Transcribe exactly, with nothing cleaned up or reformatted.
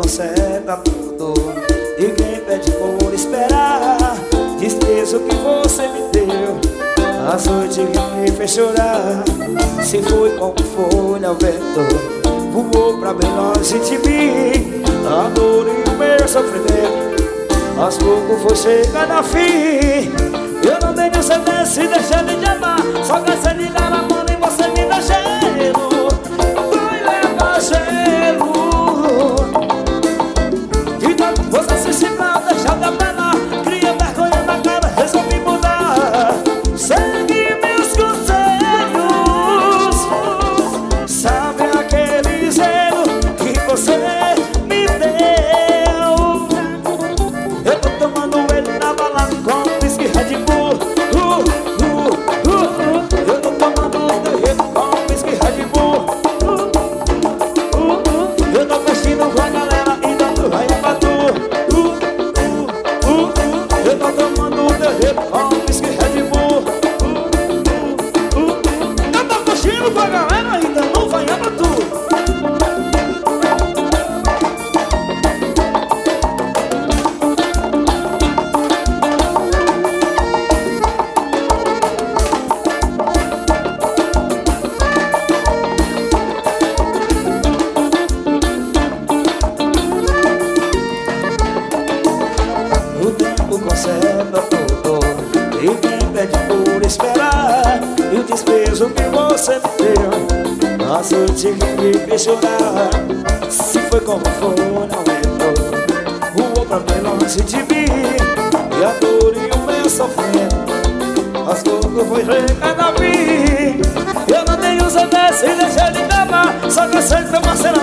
conserta tudo. E quem pede por esperar, desprezo que você me deu. A noite que me fez chorar, se foi como folha ao vento, voou pra bem longe de mim. A dor e o meu sofrimento, aos poucos foi chegando ao fim. Eu não tenho certeza se deixar de te amar, só cansei de dar a mão e você me dá gelo. Vai levar gelo. De tanto você se ensinar, deixar de apelar, cria vergonha na cara, resolvi mudar. Segue meus conselhos, sabe aquele zelo que você me deu. Eu tô tomando ele na balada com whisky Red Bull. uh, uh, uh, uh. Eu tô tomando ele com whisky Red Bull. uh, uh, uh. Eu tô vestindo com a galera e dando raia pra tu. uh, uh, uh, uh. Eu tô tomando ele com whisky Red Bull. uh, uh, uh. Eu tô vestindo com a galera e dando raia pra tu. O tempo conserta tudo, e quem pede por esperar, e o desprezo que você me deu. A noite que me fez chorar, se foi como foi não lembro, voou pra bem longe de mim. E a dor e o meu sofrimento, aos poucos foi chegando a mim. Eu não tenho certeza se deixar de te amar, só que eu sei que foi uma cena